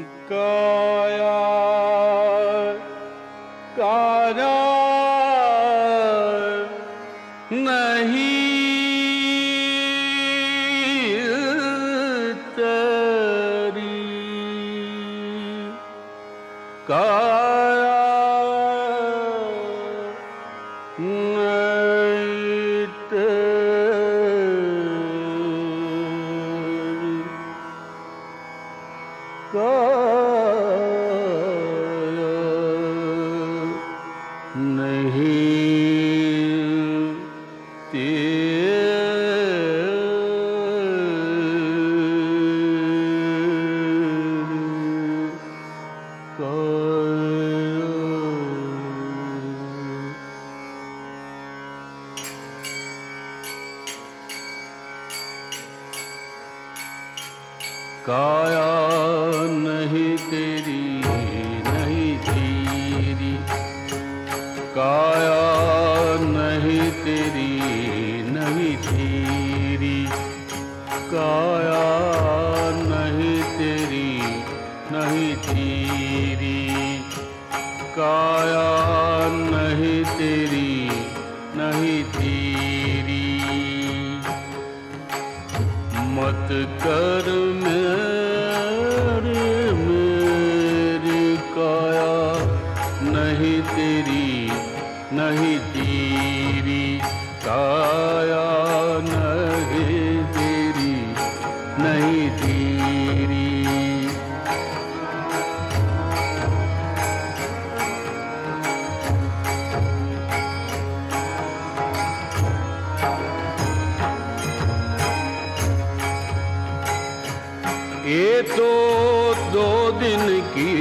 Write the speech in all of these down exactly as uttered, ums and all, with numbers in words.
काया काया नहीं तेरी, काया नहीं तेरी, काया नहीं तेरी, काया नहीं तेरी नहीं तेरी, काया नहीं तेरी नहीं तेरी, काया नहीं तेरी नहीं तेरी, काया नहीं तेरी नहीं तेरी। मत कर मेरे मेरी काया नहीं तेरी नहीं तेरी, काया नहीं तेरी नहीं तेरी। ये तो दो दिन की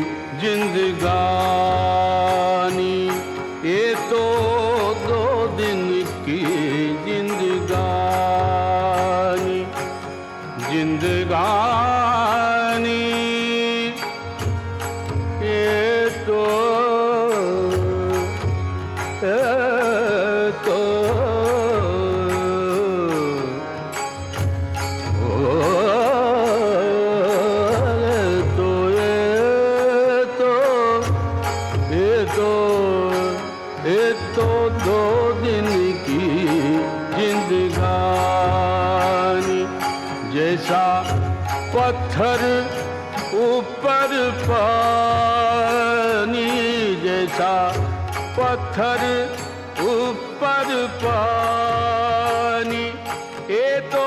जिंदगानी, ये तो दो दिन की जिंदगानी, जिंदगानी ये तो ये तो ये तो दो दिन की जिंदगानी, जैसा पत्थर ऊपर पानी, जैसा पत्थर ऊपर पानी, ये तो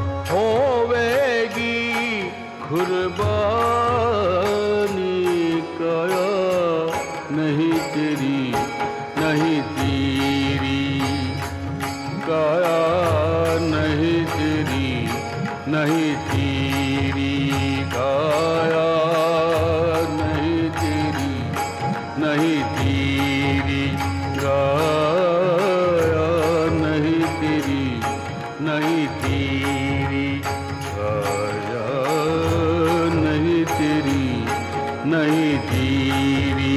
होवेगी कुर्बानी, काया नहीं तेरी नहीं तेरी, काया नहीं तेरी नहीं तेरी, काया नहीं तेरी नहीं तेरी, काया नहीं तेरी नहीं तेरी, काया नहीं तेरी नहीं तेरी।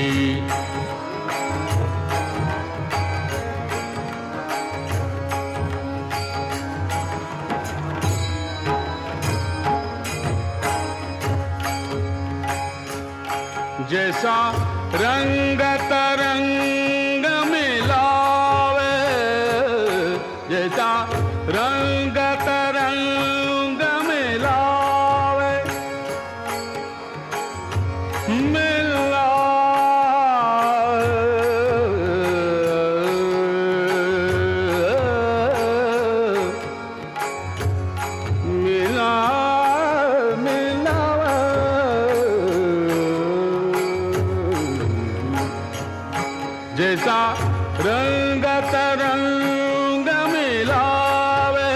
जैसा रंग तरंग मिलावे, जैसा रंग तरंग मिलावे, मिला मिला जैसा रंग तरंग मिलावे,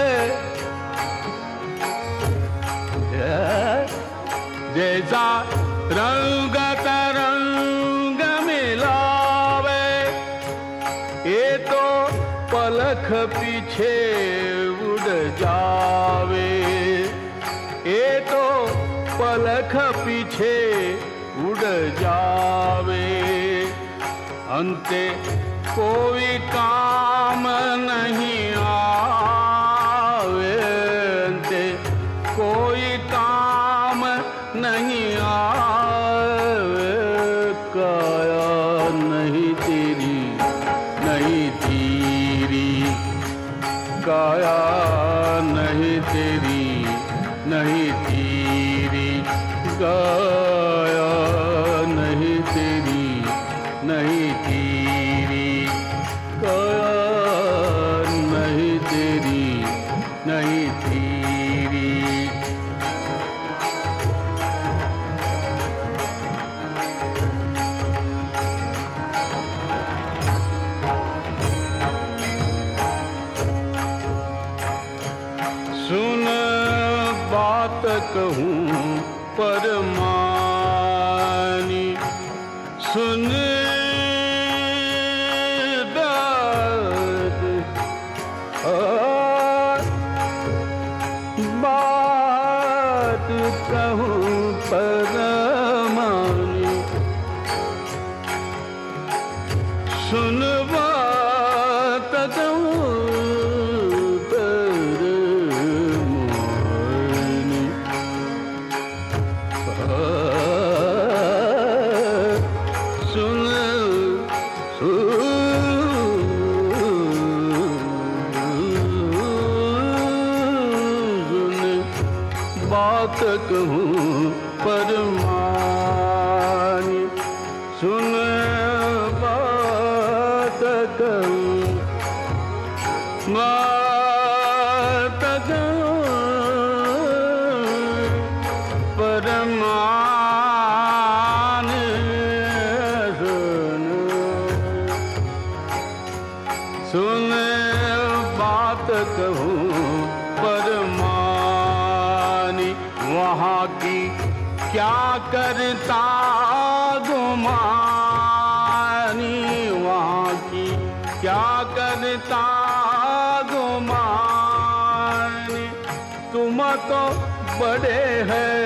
जैसा रंग तरंग मिलावे, ये तो पलक पीछे उड़ जावे, ये तो पलक पीछे उड़ जावे, अंते कोई काम नहीं आवे, अंते कोई काम नहीं नहीं तेरी नहीं तेरी काया नहीं तेरी नहीं तेरी काया नहीं तेरी नहीं तेरी काया नहीं तेरी नहीं तेरी। सुन बात कहूँ परमानी सुन दर्द बात कहूँ परमानी सुन बात कहूँ बात कहूँ परमानी सुन बात कहूँ बात कहूँ परमानी सुन सुन बात कहूँ परमानी वहाँ की क्या करता गुमानी वहाँ की क्या करता गुमानी तुम तो बड़े हैं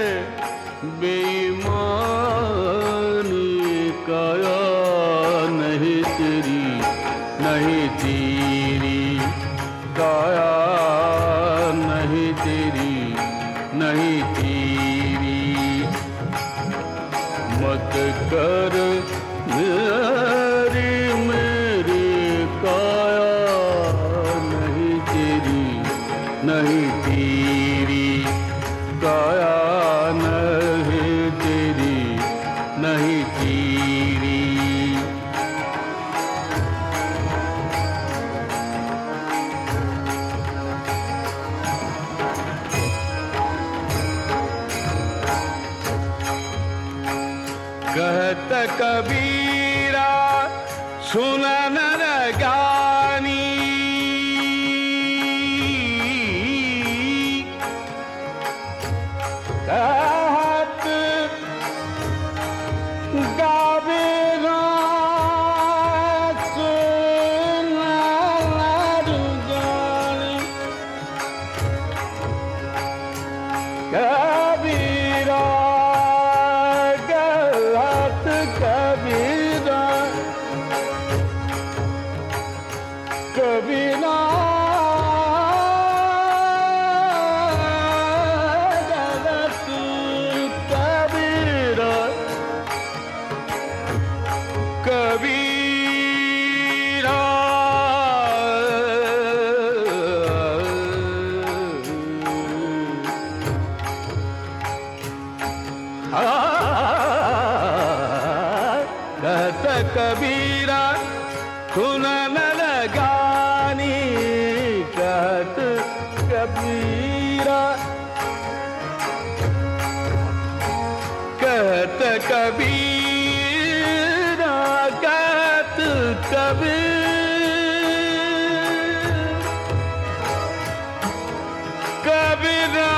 बेईमानी काया नहीं तेरी नहीं तेरी काया नहीं तेरी नहीं तेरी मत कर मेरी मेरी काया नहीं तेरी नहीं तेरी काया नहीं तेरी नहीं तेरी। कहत कबीरा सुन नर ज्ञानी कहत कबीरा सुन नर ज्ञानी कबीरा कबीरा कबीरा गलत कबीरा कबीरा कहत कबीरा सुन नर ज्ञानी कहत कबीरा कहत कबीरा कहत कबीर कबीरा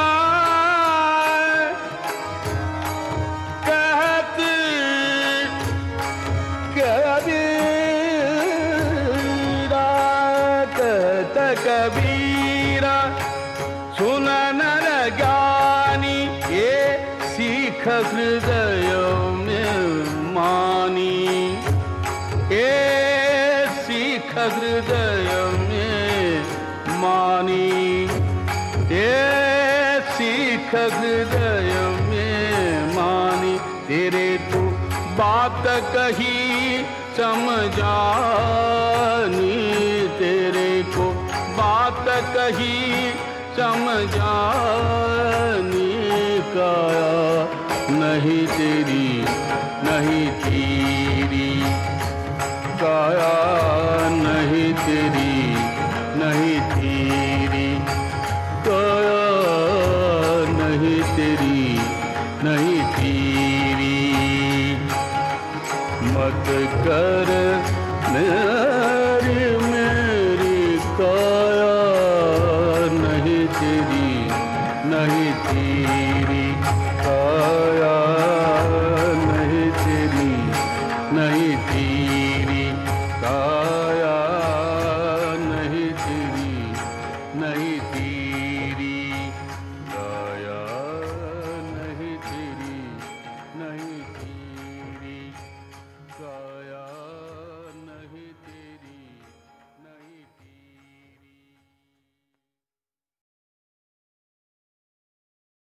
कबीरा सुन नर ज्ञानी ये सीख हृदय में मानी ये सीख हृदय में मानी ये सीख हृदय में मानी तेरे तो बात कही समझानी, तेरे को बात कही समझानी, काया नहीं तेरी नहीं तेरी, काया नहीं तेरी नहीं तेरी, काया नहीं तेरी नहीं तेरी। मत कर मेरी मेरी काया नहीं तेरी नहीं तेरी, काया नहीं तेरी नहीं तेरी, काया नहीं तेरी नहीं तेरी।